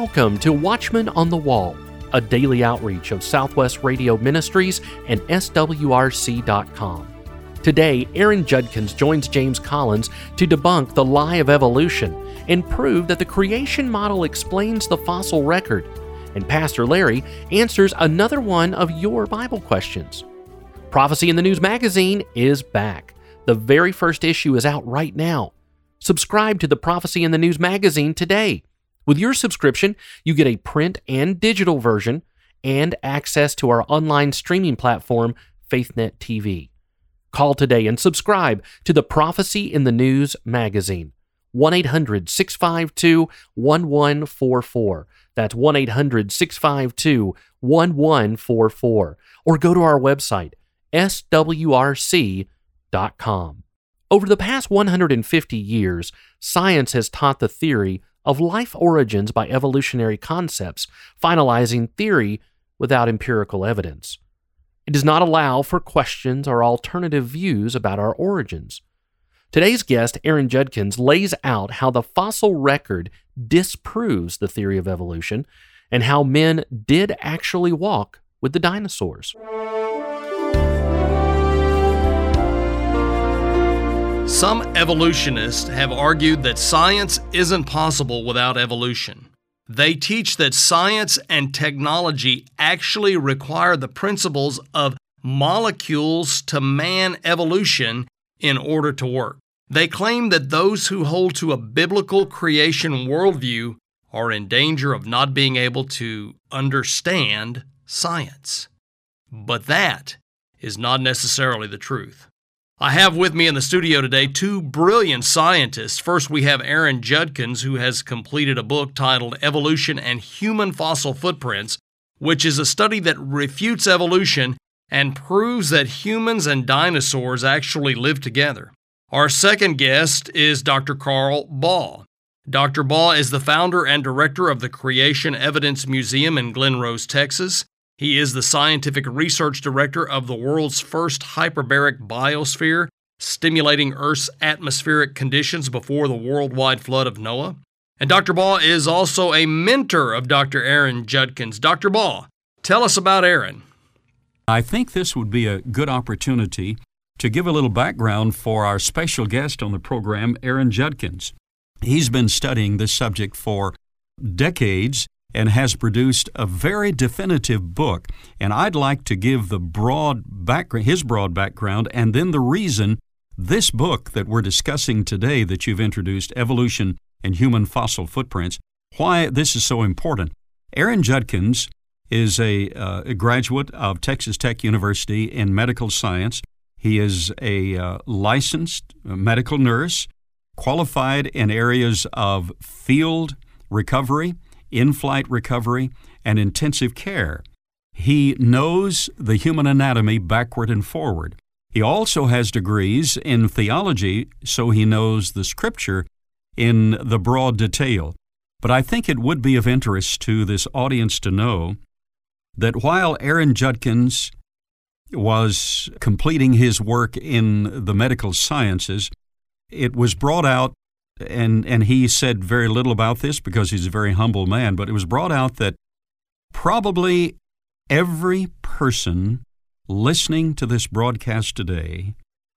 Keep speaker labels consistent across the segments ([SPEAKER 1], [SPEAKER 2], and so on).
[SPEAKER 1] Welcome to Watchman on the Wall, a daily outreach of Southwest Radio Ministries and SWRC.com. Today, Aaron Judkins joins James Collins to debunk the lie of evolution and prove that the creation model explains the fossil record. And Pastor Larry answers another one of your Bible questions. Prophecy in the News magazine is back. The very first issue is out right now. Subscribe to the Prophecy in the News magazine today. With your subscription, you get a print and digital version and access to our online streaming platform, FaithNet TV. Call today and subscribe to the Prophecy in the News magazine. 1-800-652-1144. That's 1-800-652-1144. Or go to our website, swrc.com. Over the past 150 years, science has taught the theory of life origins by evolutionary concepts, finalizing theory without empirical evidence. It does not allow for questions or alternative views about our origins. Today's guest, Aaron Judkins, lays out how the fossil record disproves the theory of evolution and how men did actually walk with the dinosaurs.
[SPEAKER 2] Some evolutionists have argued that science isn't possible without evolution. They teach that science and technology actually require the principles of molecules to man evolution in order to work. They claim that those who hold to a biblical creation worldview are in danger of not being able to understand science. But that is not necessarily the truth. I have with me in the studio today two brilliant scientists. First, we have Aaron Judkins, who has completed a book titled Evolution and Human Fossil Footprints, which is a study that refutes evolution and proves that humans and dinosaurs actually live together. Our second guest is Dr. Carl Baugh. Dr. Baugh is the founder and director of the Creation Evidence Museum in Glen Rose, Texas. He is the scientific research director of the world's first hyperbaric biosphere, stimulating Earth's atmospheric conditions before the worldwide flood of Noah. And Dr. Baugh is also a mentor of Dr. Aaron Judkins. Dr. Baugh, tell us about Aaron.
[SPEAKER 3] I think this would be a good opportunity to give a little background for our special guest on the program, Aaron Judkins. He's been studying this subject for decades and has produced a very definitive book. And I'd like to give the his broad background, and then the reason this book that we're discussing today that you've introduced, Evolution and Human Fossil Footprints, why this is so important. Aaron Judkins is a graduate of Texas Tech University in medical science. He is a licensed medical nurse, qualified in areas of field recovery, in-flight recovery, and intensive care. He knows the human anatomy backward and forward. He also has degrees in theology, so he knows the Scripture in the broad detail. But I think it would be of interest to this audience to know that while Aaron Judkins was completing his work in the medical sciences, it was brought out, and he said very little about this because he's a very humble man, but it was brought out that probably every person listening to this broadcast today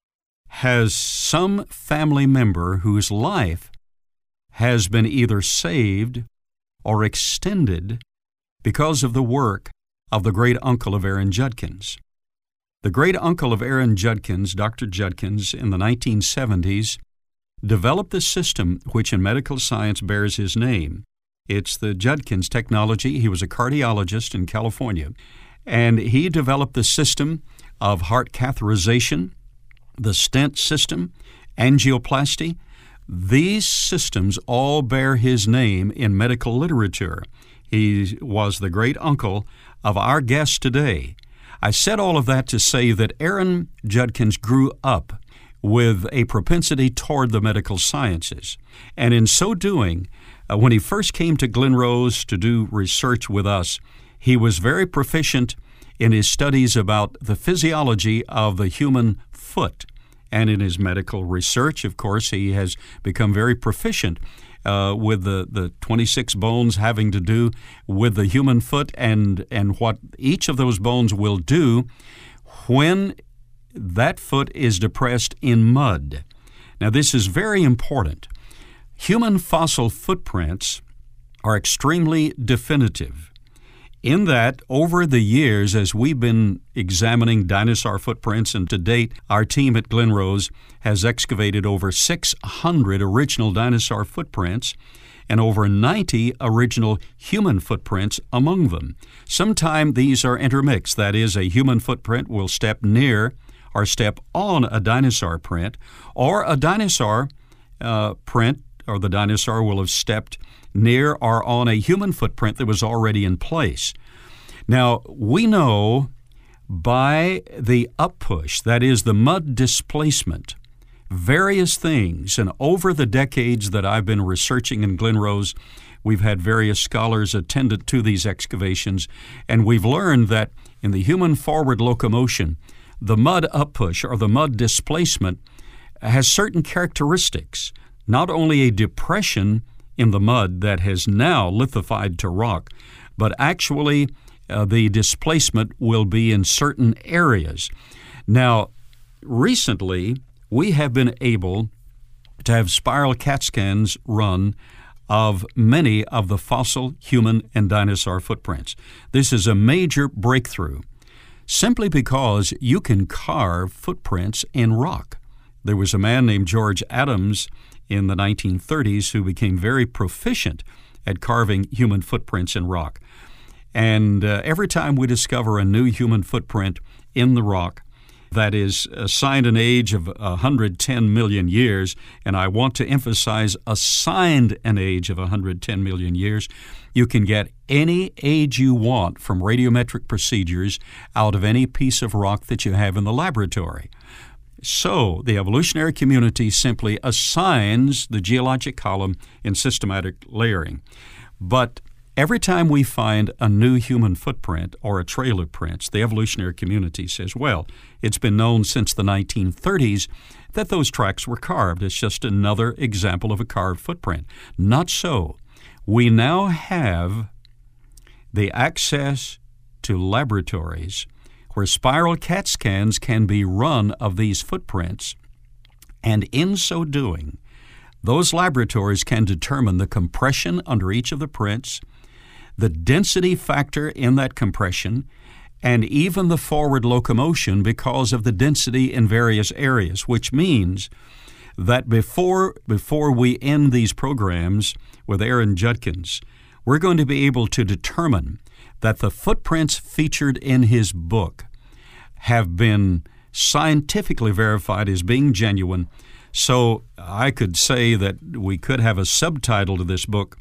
[SPEAKER 3] has some family member whose life has been either saved or extended because of the work of the great uncle of Aaron Judkins. The great uncle of Aaron Judkins, Dr. Judkins, in the 1970s, developed the system which in medical science bears his name. It's the Judkins technology. He was a cardiologist in California, and he developed the system of heart catheterization, the stent system, angioplasty. These systems all bear his name in medical literature. He was the great uncle of our guest today. I said all of that to say that Aaron Judkins grew up with a propensity toward the medical sciences. And in so doing, when he first came to Glen Rose to do research with us, he was very proficient in his studies about the physiology of the human foot. And in his medical research, of course, he has become very proficient with the 26 bones having to do with the human foot and what each of those bones will do when that foot is depressed in mud. Now, this is very important. Human fossil footprints are extremely definitive in that over the years, as we've been examining dinosaur footprints, and to date, our team at Glen Rose has excavated over 600 original dinosaur footprints and over 90 original human footprints among them. Sometimes these are intermixed. That is, a human footprint will step near or step on a dinosaur print, or a dinosaur print, or the dinosaur will have stepped near or on a human footprint that was already in place. Now, we know by the uppush, that is the mud displacement, various things, and over the decades that I've been researching in Glen Rose, we've had various scholars attendant to these excavations, and we've learned that in the human forward locomotion, the mud uppush or the mud displacement has certain characteristics, not only a depression in the mud that has now lithified to rock, but actually the displacement will be in certain areas. Now, recently, we have been able to have spiral CAT scans run of many of the fossil human and dinosaur footprints. This is a major breakthrough, simply because you can carve footprints in rock. There was a man named George Adams in the 1930s who became very proficient at carving human footprints in rock. And every time we discover a new human footprint in the rock that is assigned an age of 110 million years, and I want to emphasize assigned an age of 110 million years, you can get any age you want from radiometric procedures out of any piece of rock that you have in the laboratory. So the evolutionary community simply assigns the geologic column in systematic layering. But every time we find a new human footprint or a trail of prints, the evolutionary community says, well, it's been known since the 1930s that those tracks were carved. It's just another example of a carved footprint. Not so. We now have the access to laboratories where spiral CAT scans can be run of these footprints, and in so doing, those laboratories can determine the compression under each of the prints, the density factor in that compression, and even the forward locomotion because of the density in various areas, which means that before we end these programs with Aaron Judkins, we're going to be able to determine that the footprints featured in his book have been scientifically verified as being genuine. So I could say that we could have a subtitle to this book,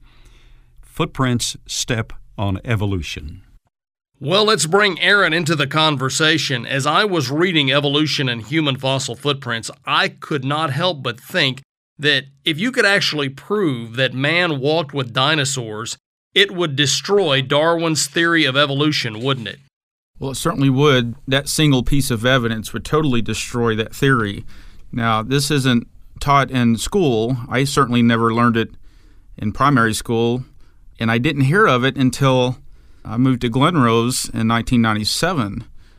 [SPEAKER 3] Footprints Step on Evolution.
[SPEAKER 2] Well, let's bring Aaron into the conversation. As I was reading Evolution and Human Fossil Footprints, I could not help but think that if you could actually prove that man walked with dinosaurs, it would destroy Darwin's theory of evolution, wouldn't it?
[SPEAKER 4] Well, it certainly would. That single piece of evidence would totally destroy that theory. Now, this isn't taught in school. I certainly never learned it in primary school, and I didn't hear of it until I moved to Glen Rose in 1997.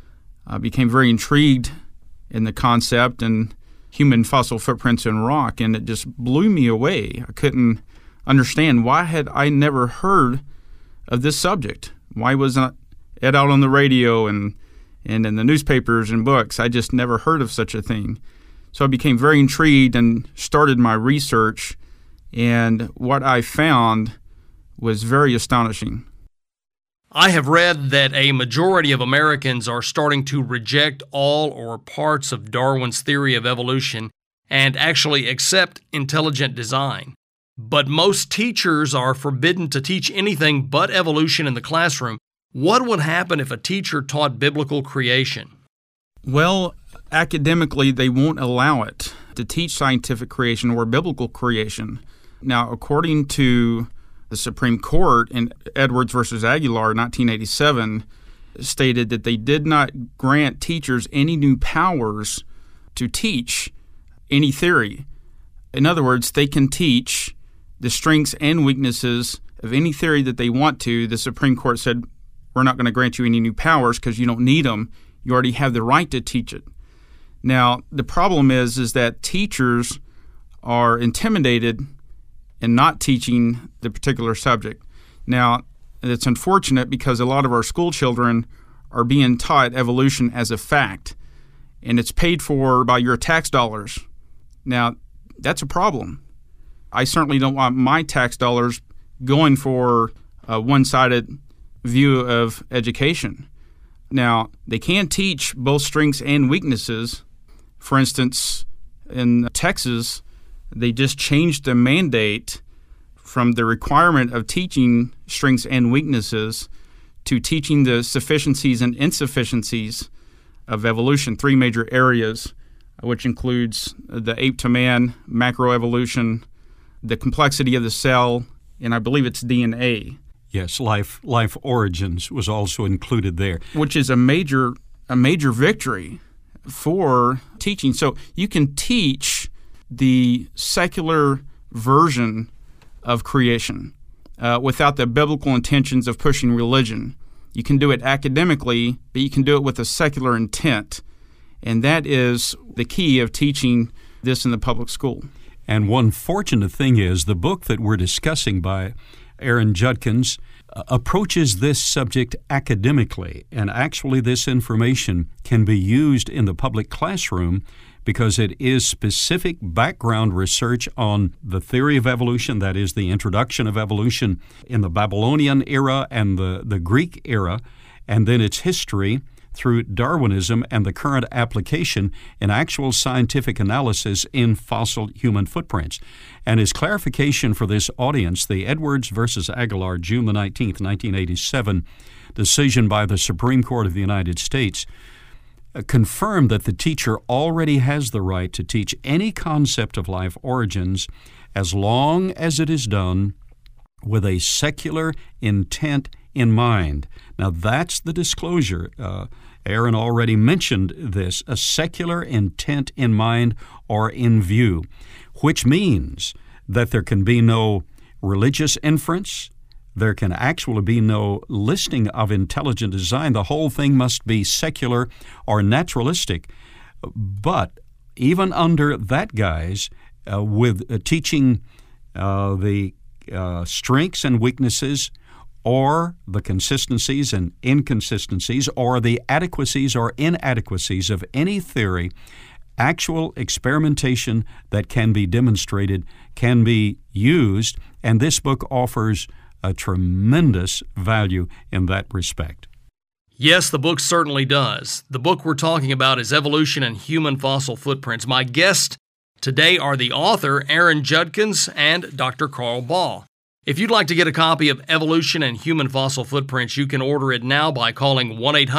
[SPEAKER 4] I became very intrigued in the concept and human fossil footprints in rock, and it just blew me away. I couldn't understand, why had I never heard of this subject? Why wasn't it out on the radio and in the newspapers and books? I just never heard of such a thing. So I became very intrigued and started my research, and what I found was very astonishing.
[SPEAKER 2] I have read that a majority of Americans are starting to reject all or parts of Darwin's theory of evolution and actually accept intelligent design. But most teachers are forbidden to teach anything but evolution in the classroom. What would happen if a teacher taught biblical creation?
[SPEAKER 4] Well, academically, they won't allow it to teach scientific creation or biblical creation. Now, according to the Supreme Court in Edwards versus Aguilar, 1987, stated that they did not grant teachers any new powers to teach any theory. In other words, they can teach the strengths and weaknesses of any theory that they want to. The Supreme Court said, we're not going to grant you any new powers because you don't need them. You already have the right to teach it. Now, the problem is that teachers are intimidated in not teaching the particular subject. Now, it's unfortunate because a lot of our school children are being taught evolution as a fact, and it's paid for by your tax dollars. Now, that's a problem. I certainly don't want my tax dollars going for a one-sided view of education. Now, they can teach both strengths and weaknesses. For instance, in Texas, they just changed the mandate from the requirement of teaching strengths and weaknesses to teaching the sufficiencies and insufficiencies of evolution, 3 major areas, which includes the ape to man, macroevolution, the complexity of the cell, and I believe it's DNA.
[SPEAKER 3] Yes, life origins was also included there,
[SPEAKER 4] which is a major victory for teaching. So you can teach the secular version of creation without the biblical intentions of pushing religion. You can do it academically, but you can do it with a secular intent. And that is the key of teaching this in the public school.
[SPEAKER 3] And one fortunate thing is the book that we're discussing by Aaron Judkins approaches this subject academically, and actually this information can be used in the public classroom because it is specific background research on the theory of evolution, that is the introduction of evolution in the Babylonian era and the Greek era, and then its history through Darwinism and the current application in actual scientific analysis in fossil human footprints. And as clarification for this audience, the Edwards versus Aguilar, June the 19th, 1987 decision by the Supreme Court of the United States confirmed that the teacher already has the right to teach any concept of life origins as long as it is done with a secular intent in mind. Now, that's the disclosure. Aaron already mentioned this, a secular intent in mind or in view, which means that there can be no religious inference, there can actually be no listing of intelligent design. The whole thing must be secular or naturalistic. But even under that guise, with teaching the strengths and weaknesses, or the consistencies and inconsistencies, or the adequacies or inadequacies of any theory, actual experimentation that can be demonstrated can be used, and this book offers a tremendous value in that respect.
[SPEAKER 2] Yes, the book certainly does. The book we're talking about is Evolution and Human Fossil Footprints. My guests today are the author, Aaron Judkins, and Dr. Carl Baugh. If you'd like to get a copy of Evolution and Human Fossil Footprints, you can order it now by calling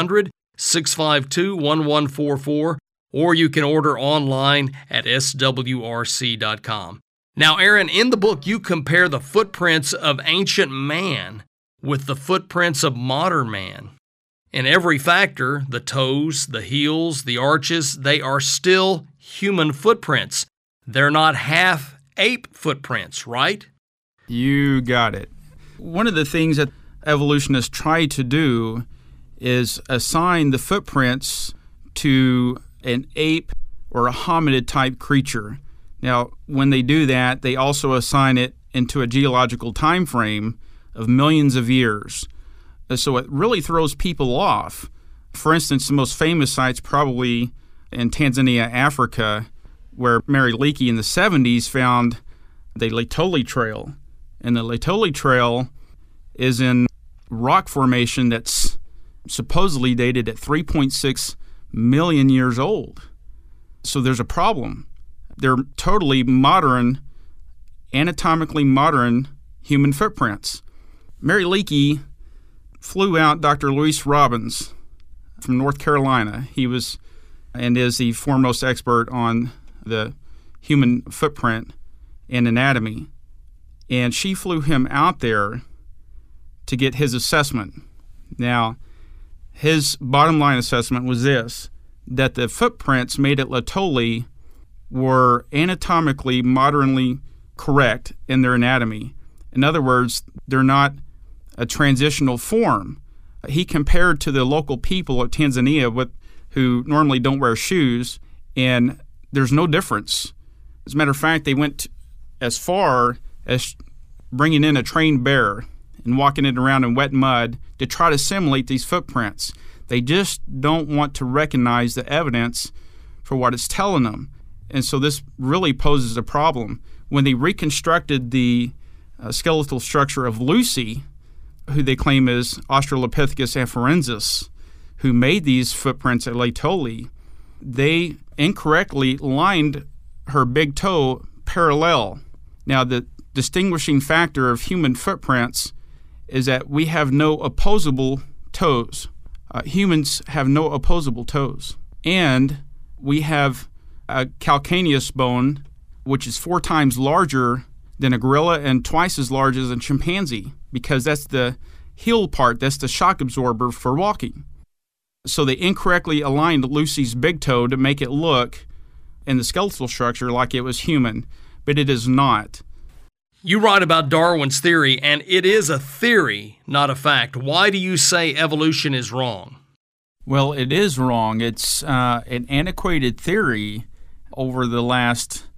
[SPEAKER 2] 1-800-652-1144, or you can order online at swrc.com. Now, Aaron, in the book, you compare the footprints of ancient man with the footprints of modern man. In every factor, the toes, the heels, the arches, they are still human footprints. They're not half ape footprints, right?
[SPEAKER 4] You got it. One of the things that evolutionists try to do is assign the footprints to an ape or a hominid-type creature. Now, when they do that, they also assign it into a geological time frame of millions of years. So it really throws people off. For instance, the most famous site's probably in Tanzania, Africa, where Mary Leakey in the 70s found the Laetoli Trail. And the Laetoli Trail is in rock formation that's supposedly dated at 3.6 million years old. So there's a problem. They're totally modern, anatomically modern human footprints. Mary Leakey flew out Dr. Luis Robbins from North Carolina. He was and is the foremost expert on the human footprint and anatomy. And she flew him out there to get his assessment. Now, his bottom line assessment was this, that the footprints made at Laetoli were anatomically modernly correct in their anatomy. In other words, they're not a transitional form. He compared to the local people of Tanzania who normally don't wear shoes, and there's no difference. As a matter of fact, they went as far as bringing in a trained bear and walking it around in wet mud to try to simulate these footprints. They just don't want to recognize the evidence for what it's telling them. And so this really poses a problem. When they reconstructed the skeletal structure of Lucy, who they claim is Australopithecus afarensis, who made these footprints at Laetoli, they incorrectly lined her big toe parallel. Now, the distinguishing factor of human footprints is that we have no opposable toes. Humans have no opposable toes. And we have a calcaneus bone, which is 4 times larger than a gorilla and twice as large as a chimpanzee, because that's the heel part, that's the shock absorber for walking. So they incorrectly aligned Lucy's big toe to make it look in the skeletal structure like it was human, but it is not.
[SPEAKER 2] You write about Darwin's theory, and it is a theory, not a fact. Why do you say evolution is wrong?
[SPEAKER 4] Well, it is wrong. It's an antiquated theory over the last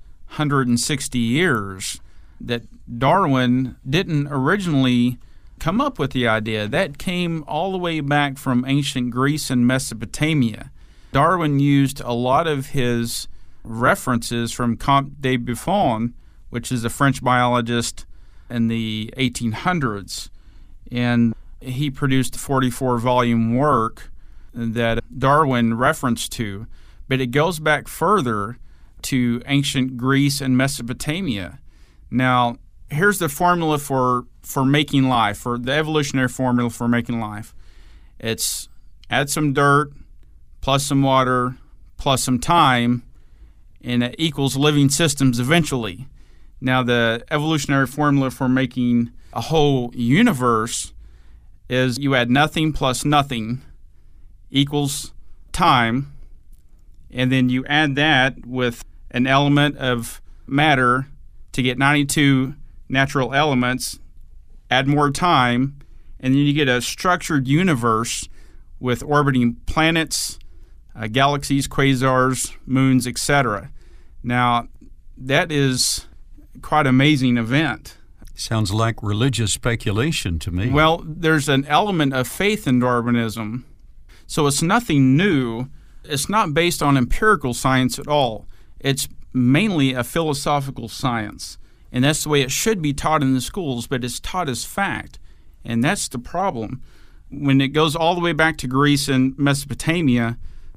[SPEAKER 4] 160 years that Darwin didn't originally come up with the idea. That came all the way back from ancient Greece and Mesopotamia. Darwin used a lot of his references from Comte de Buffon, which is a French biologist in the 1800s, and he produced a 44-volume work that Darwin referenced to, but it goes back further to ancient Greece and Mesopotamia. Now, here's the formula for making life, for the evolutionary formula for making life. It's add some dirt, plus some water, plus some time, and it equals living systems eventually. Now, the evolutionary formula for making a whole universe is you add nothing plus nothing equals time, and then you add that with an element of matter to get 92 natural elements, add more time, and then you get a structured universe with orbiting planets, galaxies, quasars, moons, etc. Now, that is quite an amazing event.
[SPEAKER 3] Sounds like religious speculation to me.
[SPEAKER 4] Well, there's an element of faith in Darwinism. So it's nothing new. It's not based on empirical science at all. It's mainly a philosophical science. And that's the way it should be taught in the schools, but it's taught as fact. And that's the problem. When it goes all the way back to Greece and Mesopotamia,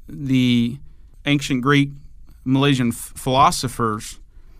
[SPEAKER 4] the ancient Greek Milesian philosophers,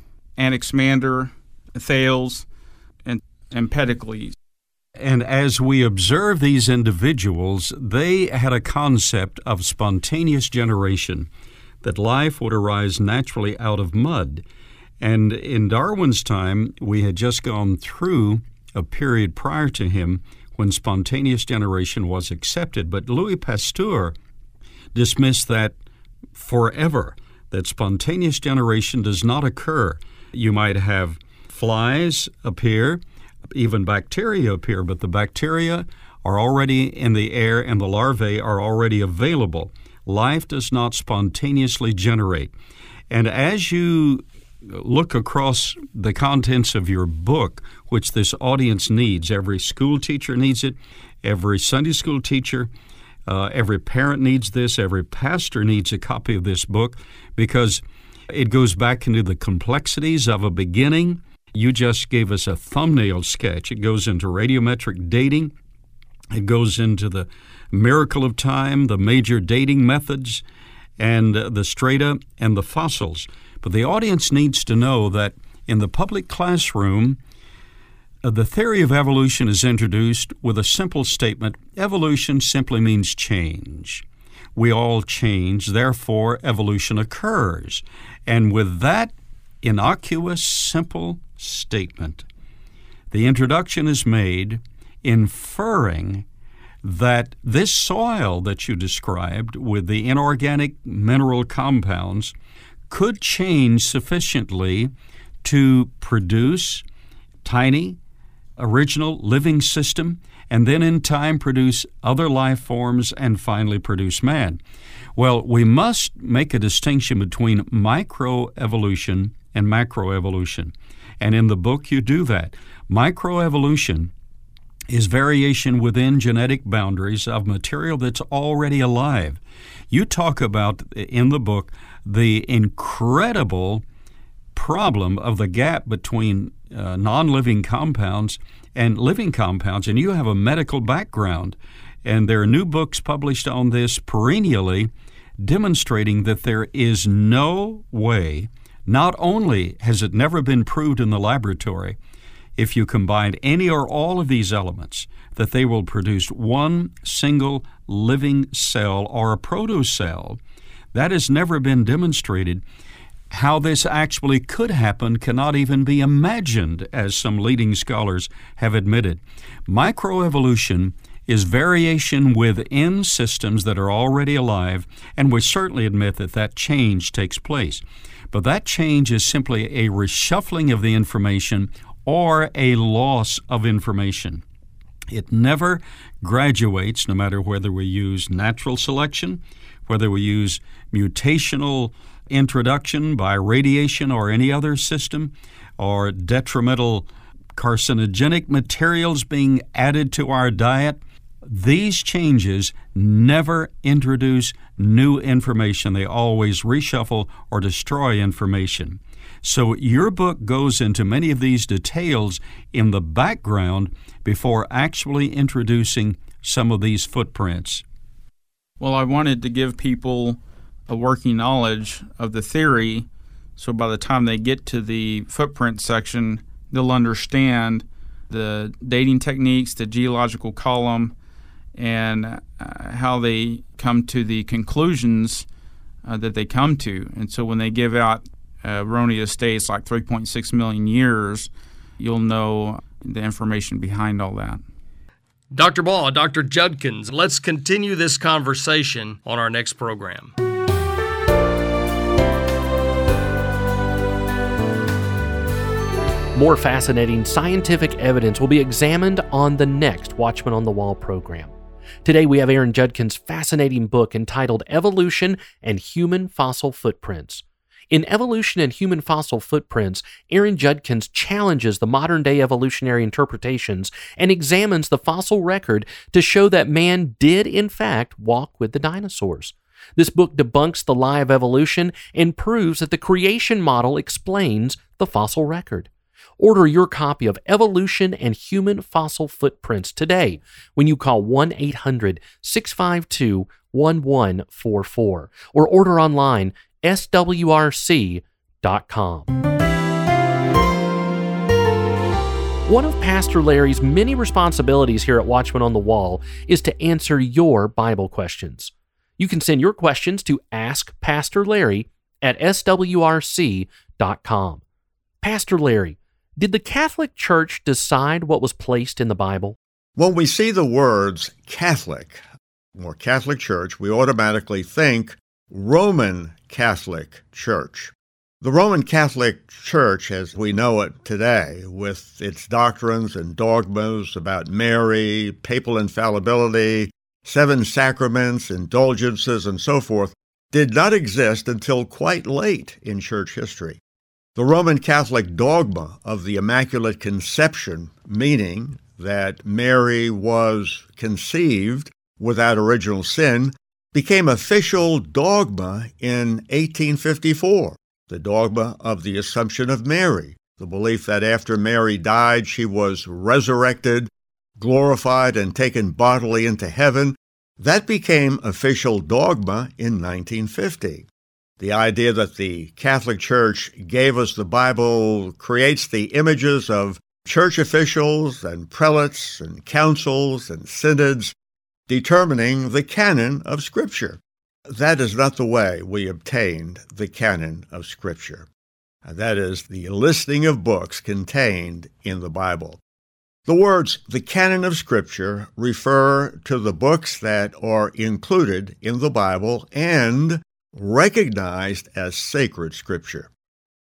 [SPEAKER 4] Anaximander, Thales, and Empedocles.
[SPEAKER 3] And as we observe these individuals, they had a concept of spontaneous generation, that life would arise naturally out of mud. And in Darwin's time, we had just gone through a period prior to him when spontaneous generation was accepted. But Louis Pasteur dismissed that forever, that spontaneous generation does not occur. You might have flies appear, even bacteria appear, but the bacteria are already in the air and the larvae are already available. Life does not spontaneously generate. And as you look across the contents of your book, which this audience needs, every school teacher needs it, every Sunday school teacher, every parent needs this, every pastor needs a copy of this book, because it goes back into the complexities of a beginning. You just gave us a thumbnail sketch. It goes into radiometric dating. It goes into the miracle of time, the major dating methods, and the strata and the fossils. But the audience needs to know that in the public classroom, the theory of evolution is introduced with a simple statement: evolution simply means change. We all change, therefore evolution occurs. And with that innocuous, simple statement, the introduction is made inferring that this soil that you described with the inorganic mineral compounds could change sufficiently to produce tiny, original living system, and then in time produce other life forms and finally produce man. Well, we must make a distinction between microevolution and macroevolution. And in the book you do that. Microevolution is variation within genetic boundaries of material that's already alive. You talk about, in the book, the incredible problem of the gap between non-living compounds and living compounds, and you have a medical background, and there are new books published on this perennially demonstrating that there is no way, not only has it never been proved in the laboratory, if you combine any or all of these elements, that they will produce one single living cell or a protocell. That has never been demonstrated. How this actually could happen cannot even be imagined, as some leading scholars have admitted. Microevolution is variation within systems that are already alive, and we certainly admit that that change takes place. But that change is simply a reshuffling of the information or a loss of information. It never graduates, no matter whether we use natural selection, whether we use mutational introduction by radiation or any other system, or detrimental carcinogenic materials being added to our diet. These changes never introduce new information. They always reshuffle or destroy information. So your book goes into many of these details in the background before actually introducing some of these footprints.
[SPEAKER 4] Well, I wanted to give people a working knowledge of the theory, so by the time they get to the footprint section, they'll understand the dating techniques, the geological column, and how they come to the conclusions that they come to. And so when they give out erroneous dates like 3.6 million years, you'll know the information behind all that.
[SPEAKER 2] Dr. Baugh, Dr. Judkins, let's continue this conversation on our next program.
[SPEAKER 1] More fascinating scientific evidence will be examined on the next Watchman on the Wall program. Today we have Aaron Judkins' fascinating book entitled Evolution and Human Fossil Footprints. In Evolution and Human Fossil Footprints, Aaron Judkins challenges the modern-day evolutionary interpretations and examines the fossil record to show that man did, in fact, walk with the dinosaurs. This book debunks the lie of evolution and proves that the creation model explains the fossil record. Order your copy of Evolution and Human Fossil Footprints today when you call 1-800-652-1144 or order online swrc.com. One of Pastor Larry's many responsibilities here at Watchman on the Wall is to answer your Bible questions. You can send your questions to askpastorlarry@swrc.com. Pastor Larry, did the Catholic Church decide what was placed in the Bible?
[SPEAKER 5] When we see the words Catholic or Catholic Church, we automatically think Roman Catholic Church. The Roman Catholic Church, as we know it today, with its doctrines and dogmas about Mary, papal infallibility, 7 sacraments, indulgences, and so forth, did not exist until quite late in church history. The Roman Catholic dogma of the Immaculate Conception, meaning that Mary was conceived without original sin, became official dogma in 1854. The dogma of the Assumption of Mary, the belief that after Mary died, she was resurrected, glorified, and taken bodily into heaven, that became official dogma in 1950. The idea that the Catholic Church gave us the Bible creates the images of church officials and prelates and councils and synods determining the canon of Scripture. That is not the way we obtained the canon of Scripture. That is the listing of books contained in the Bible. The words, the canon of Scripture, refer to the books that are included in the Bible and recognized as sacred Scripture.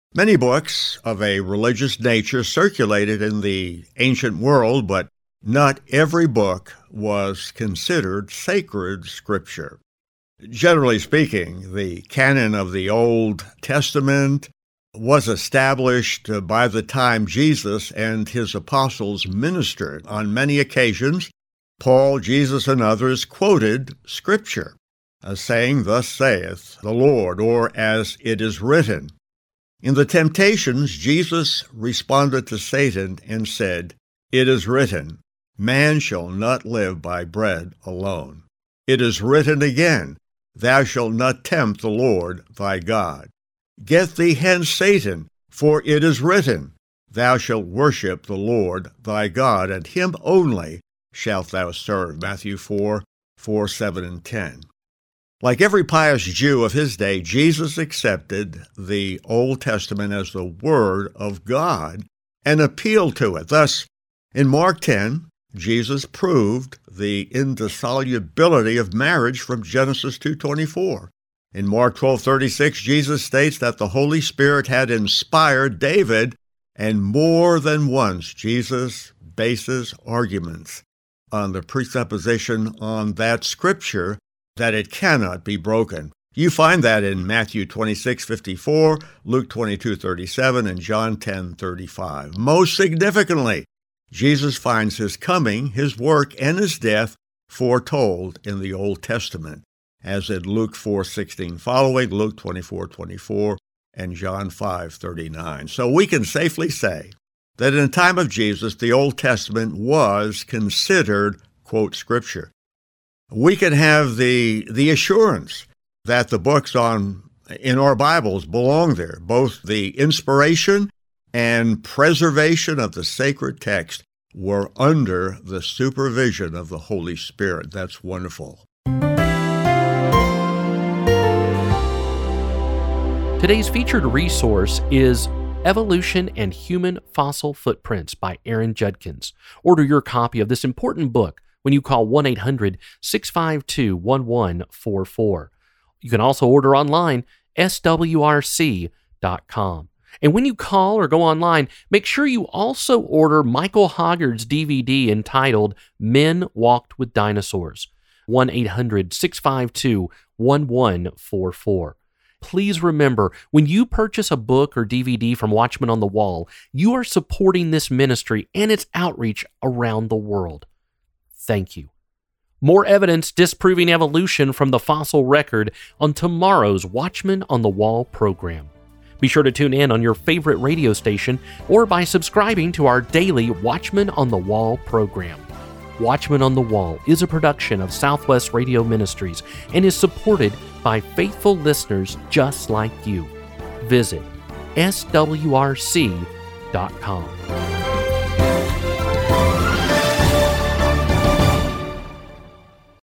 [SPEAKER 5] Many books of a religious nature circulated in the ancient world, but not every book was considered sacred scripture. Generally speaking, the canon of the Old Testament was established by the time Jesus and his apostles ministered. On many occasions, Paul, Jesus, and others quoted Scripture, saying, "Thus saith the Lord," or "as it is written." In the temptations, Jesus responded to Satan and said, "It is written, man shall not live by bread alone. It is written again, thou shalt not tempt the Lord thy God. Get thee hence, Satan, for it is written, thou shalt worship the Lord thy God, and him only shalt thou serve." Matthew 4, 7, and 10. Like every pious Jew of his day, Jesus accepted the Old Testament as the Word of God and appealed to it. Thus, in Mark 10, Jesus proved the indissolubility of marriage from Genesis 2:24. In Mark 12:36, Jesus states that the Holy Spirit had inspired David, and more than once Jesus bases arguments on the presupposition on that Scripture that it cannot be broken. You find that in Matthew 26:54, Luke 22:37, and John 10:35. Most significantly, Jesus finds his coming, his work, and his death foretold in the Old Testament, as in Luke 4:16 following, Luke 24:24, and John 5:39. So we can safely say that in the time of Jesus, the Old Testament was considered, quote, Scripture. We can have the assurance that the books in our Bibles belong there, both the inspiration and preservation of the sacred text were under the supervision of the Holy Spirit. That's wonderful.
[SPEAKER 1] Today's featured resource is Evolution and Human Fossil Footprints by Aaron Judkins. Order your copy of this important book when you call 1-800-652-1144. You can also order online, swrc.com. And when you call or go online, make sure you also order Michael Hoggard's DVD entitled Men Walked with Dinosaurs, 1-800-652-1144. Please remember, when you purchase a book or DVD from Watchmen on the Wall, you are supporting this ministry and its outreach around the world. Thank you. More evidence disproving evolution from the fossil record on tomorrow's Watchmen on the Wall program. Be sure to tune in on your favorite radio station or by subscribing to our daily Watchmen on the Wall program. Watchmen on the Wall is a production of Southwest Radio Ministries and is supported by faithful listeners just like you. Visit swrc.com.